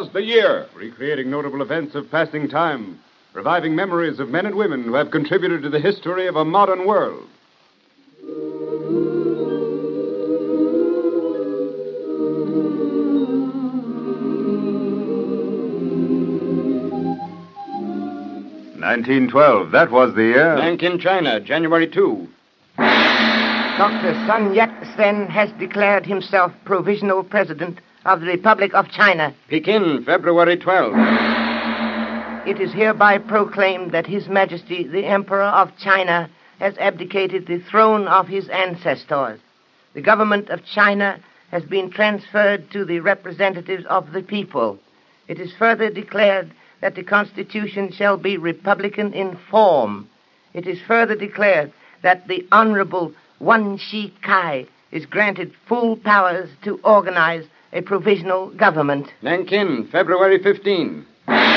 was the year. Recreating notable events of passing time, reviving memories of men and women who have contributed to the history of a modern world. $1912, that was the year. Nanking, China, January 2. Dr. Sun Yat-sen has declared himself provisional president of the Republic of China. Peking, February 12. It is hereby proclaimed that His Majesty, the Emperor of China, has abdicated the throne of his ancestors. The government of China has been transferred to the representatives of the people. It is further declared that the Constitution shall be republican in form. It is further declared that the Honorable Wan Shi-kai is granted full powers to organize a provisional government. Nanking, February 15.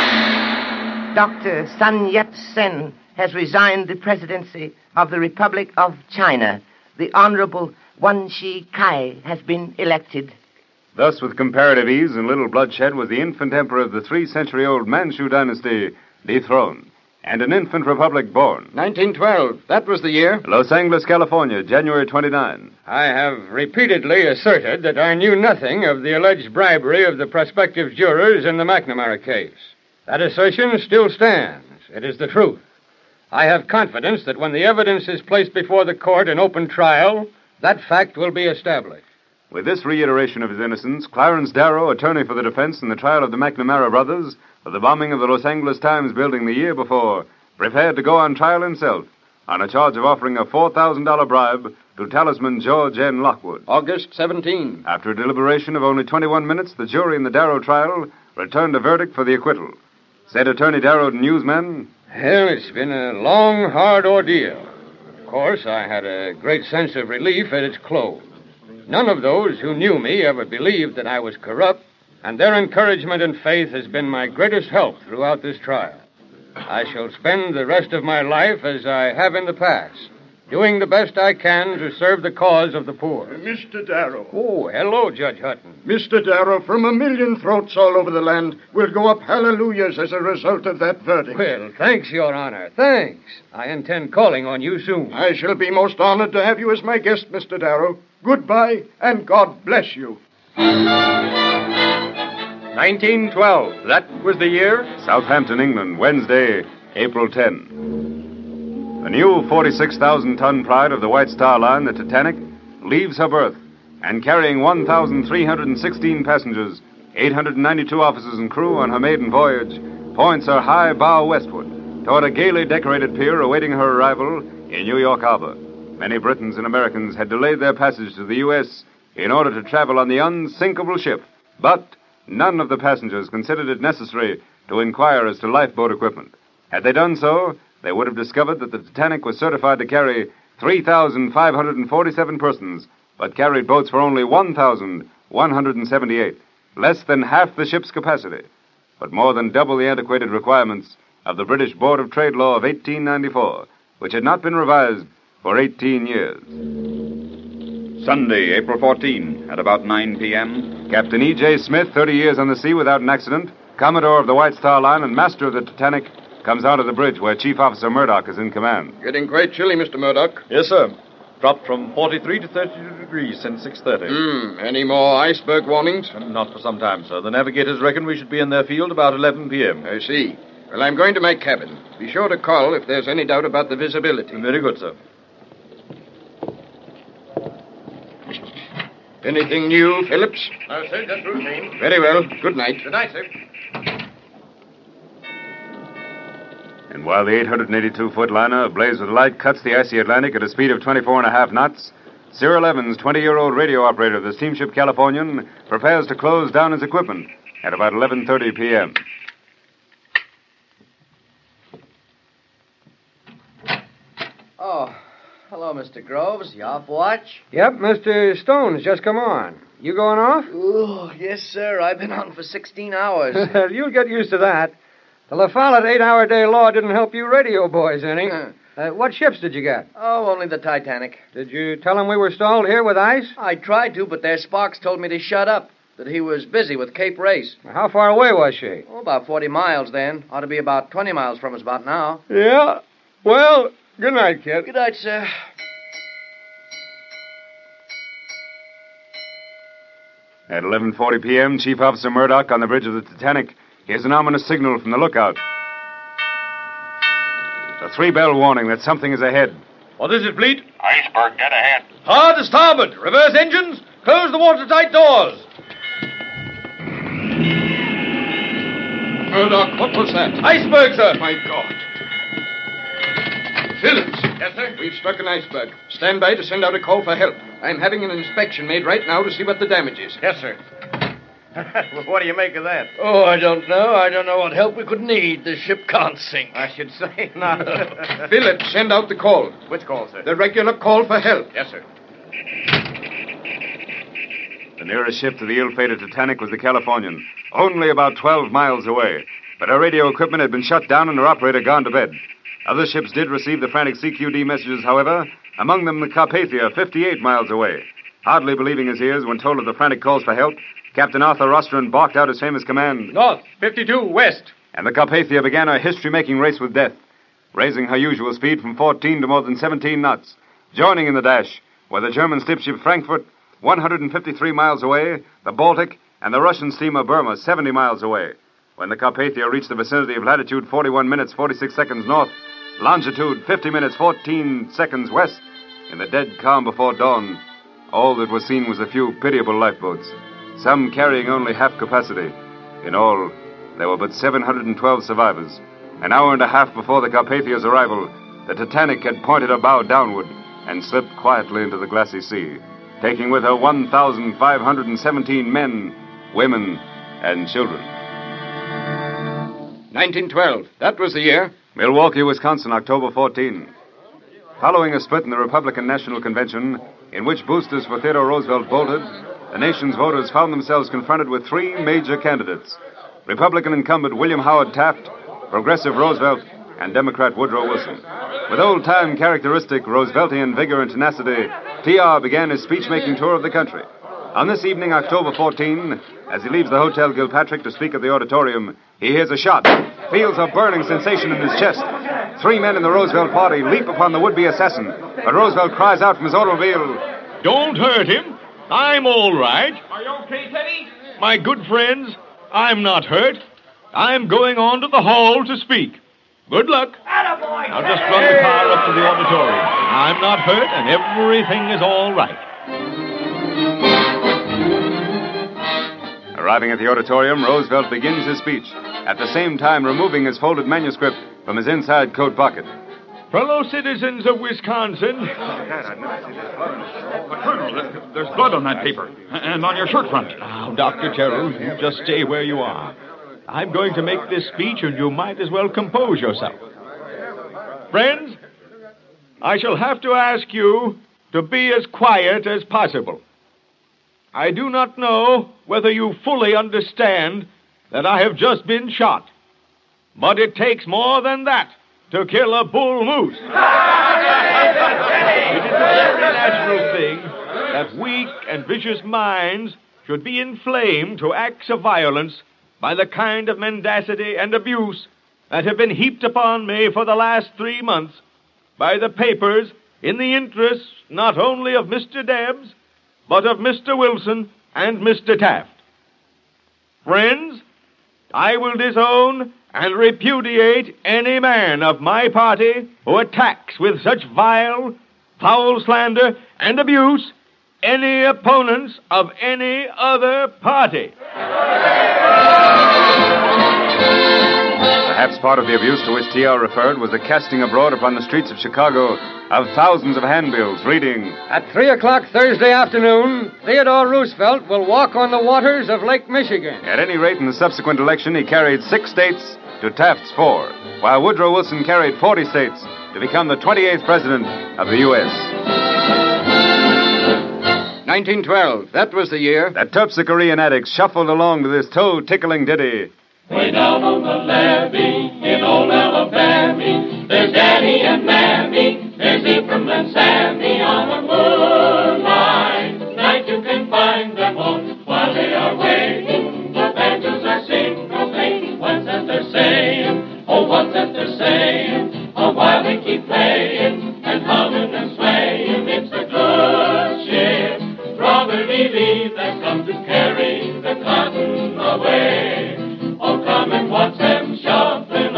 Dr. Sun Yat-sen has resigned the presidency of the Republic of China. The Honorable Wan Shi-kai has been elected. Thus, with comparative ease and little bloodshed, was the infant emperor of the 3-century-old Manchu dynasty dethroned, and an infant republic born. 1912, that was the year. Los Angeles, California, January 29. I have repeatedly asserted that I knew nothing of the alleged bribery of the prospective jurors in the McNamara case. That assertion still stands. It is the truth. I have confidence that when the evidence is placed before the court in open trial, that fact will be established. With this reiteration of his innocence, Clarence Darrow, attorney for the defense in the trial of the McNamara brothers for the bombing of the Los Angeles Times building the year before, prepared to go on trial himself on a charge of offering a $4,000 bribe to talisman George N. Lockwood. August 17. After a deliberation of only 21 minutes, the jury in the Darrow trial returned a verdict for the acquittal. Said Attorney Darrow to newsmen, Well, it's been a long, hard ordeal. Of course, I had a great sense of relief at its close. None of those who knew me ever believed that I was corrupt, and their encouragement and faith has been my greatest help throughout this trial. I shall spend the rest of my life as I have in the past, doing the best I can to serve the cause of the poor. Mr. Darrow. Oh, hello, Judge Hutton. Mr. Darrow, from a million throats all over the land will go up hallelujahs as a result of that verdict. Well, thanks, Your Honor. Thanks. I intend calling on you soon. I shall be most honored to have you as my guest, Mr. Darrow. Goodbye, and God bless you. 1912, that was the year. Southampton, England, Wednesday, April 10. The new 46,000-ton pride of the White Star Line, the Titanic, leaves her berth, and carrying 1,316 passengers, 892 officers and crew on her maiden voyage, points her high bow westward toward a gaily decorated pier awaiting her arrival in New York Harbor. Many Britons and Americans had delayed their passage to the U.S. in order to travel on the unsinkable ship, but none of the passengers considered it necessary to inquire as to lifeboat equipment. Had they done so, they would have discovered that the Titanic was certified to carry 3,547 persons, but carried boats for only 1,178, less than half the ship's capacity, but more than double the antiquated requirements of the British Board of Trade Law of 1894, which had not been revised for 18 years. Sunday, April 14, at about 9 p.m. Captain E.J. Smith, 30 years on the sea without an accident, Commodore of the White Star Line and master of the Titanic, comes out of the bridge where Chief Officer Murdoch is in command. Getting quite chilly, Mr. Murdoch. Yes, sir. Dropped from 43 to 32 degrees since 6:30. Any more iceberg warnings? Not for some time, sir. The navigators reckon we should be in their field about 11 p.m. I see. Well, I'm going to my cabin. Be sure to call if there's any doubt about the visibility. Very good, sir. Anything new, Phillips? No, sir, just routine. Very well. Good night. Good night, sir. And while the 882-foot liner, ablaze with light, cuts the icy Atlantic at a speed of 24.5 knots, Cyril Evans, 20-year-old radio operator of the steamship Californian, prepares to close down his equipment at about 11:30 p.m. Oh, hello, Mr. Groves. You off watch? Yep, Mr. Stone's just come on. You going off? Oh, yes, sir. I've been on for 16 hours. You'll get used to that. The La Follette 8-hour-day law didn't help you radio boys any. What ships did you get? Oh, only the Titanic. Did you tell them we were stalled here with ice? I tried to, but their sparks told me to shut up. that he was busy with Cape Race. How far away was she? Oh, about 40 miles then. Ought to be about 20 miles from us about now. Yeah. Well, good night, kid. Good night, sir. At 11:40 p.m., Chief Officer Murdoch on the bridge of the Titanic hears an ominous signal from the lookout. A 3-bell warning that something is ahead. What is it, Fleet? Iceberg dead ahead. Hard to starboard. Reverse engines. Close the watertight doors. Murdoch, what was that? Iceberg, sir. My God. Phillips. Yes, sir? We've struck an iceberg. Stand by to send out a call for help. I'm having an inspection made right now to see what the damage is. Yes, sir. Well, what do you make of that? Oh, I don't know. I don't know what help we could need. The ship can't sink. I should say not. Phillips, send out the call. Which call, sir? The regular call for help. Yes, sir. The nearest ship to the ill-fated Titanic was the Californian, only about 12 miles away. But her radio equipment had been shut down and her operator gone to bed. Other ships did receive the frantic CQD messages, however, among them the Carpathia, 58 miles away. Hardly believing his ears when told of the frantic calls for help, Captain Arthur Rostron barked out his famous command. North, 52, west. And the Carpathia began her history-making race with death, raising her usual speed from 14 to more than 17 knots. Joining in the dash were the German steamship Frankfurt, 153 miles away, the Baltic, and the Russian steamer Burma, 70 miles away. When the Carpathia reached the vicinity of latitude 41 minutes 46 seconds north, longitude 50 minutes 14 seconds west, in the dead calm before dawn, all that was seen was a few pitiable lifeboats, some carrying only half capacity. In all, there were but 712 survivors. An hour and a half before the Carpathia's arrival, the Titanic had pointed her bow downward and slipped quietly into the glassy sea, taking with her 1,517 men, women, and children. 1912. That was the year. Milwaukee, Wisconsin, October 14. Following a split in the Republican National Convention, in which boosters for Theodore Roosevelt bolted, the nation's voters found themselves confronted with 3 major candidates: Republican incumbent William Howard Taft, Progressive Roosevelt, and Democrat Woodrow Wilson. With old-time characteristic Rooseveltian vigor and tenacity, TR began his speech-making tour of the country. On this evening, October 14, as he leaves the Hotel Gilpatrick to speak at the auditorium, he hears a shot, feels a burning sensation in his chest. 3 men in the Roosevelt party leap upon the would-be assassin, but Roosevelt cries out from his automobile, "Don't hurt him. I'm all right. Are you okay, Teddy? My good friends, I'm not hurt. I'm going on to the hall to speak. Good luck. Attaboy, Now just run the car up to the auditorium. I'm not hurt, and everything is all right." Arriving at the auditorium, Roosevelt begins his speech, at the same time removing his folded manuscript from his inside coat pocket. Fellow citizens of Wisconsin. But, Colonel, there's blood on that paper. And on your shirt front. Now, Dr. Terrell, you just stay where you are. I'm going to make this speech, and you might as well compose yourself. Friends, I shall have to ask you to be as quiet as possible. I do not know whether you fully understand that I have just been shot. But it takes more than that to kill a bull moose. It is a very natural thing that weak and vicious minds should be inflamed to acts of violence by the kind of mendacity and abuse that have been heaped upon me for the last 3 months by the papers in the interests not only of Mr. Debs, but of Mr. Wilson and Mr. Taft. Friends, I will disown and repudiate any man of my party who attacks with such vile, foul slander and abuse any opponents of any other party. Perhaps part of the abuse to which T.R. referred was the casting abroad upon the streets of Chicago of thousands of handbills reading, At 3 o'clock Thursday afternoon, Theodore Roosevelt will walk on the waters of Lake Michigan. At any rate, in the subsequent election, he carried 6 states to Taft's 4, while Woodrow Wilson carried 40 states to become the 28th president of the U.S. 1912. That was the year. The Terpsichorean addicts shuffled along to this toe-tickling ditty. Way down on the levee in old Alabama, there's Daddy and Mammy, there's Ephraim and Sammy on the moonlight. Night you can find them all while they are waiting. believe that's come to carry the cotton away. Oh, come and watch them shuffling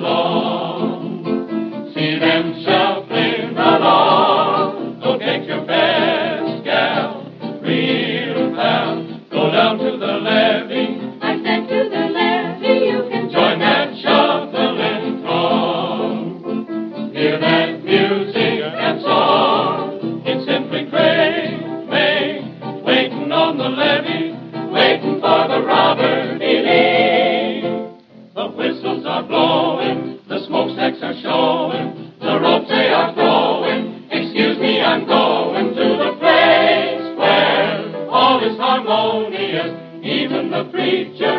along. See them shuffling along. Go take your best gal, real pal. Go down to the levee. I said to the levee, you can join that shuffling throng. Hear that music and song. It's simply great, waiting on the levee, waiting for the robber believe. The whistles are blowing, the smokestacks are showing, the ropes they are throwing. Excuse me, I'm going to the place where all is harmonious, even the preacher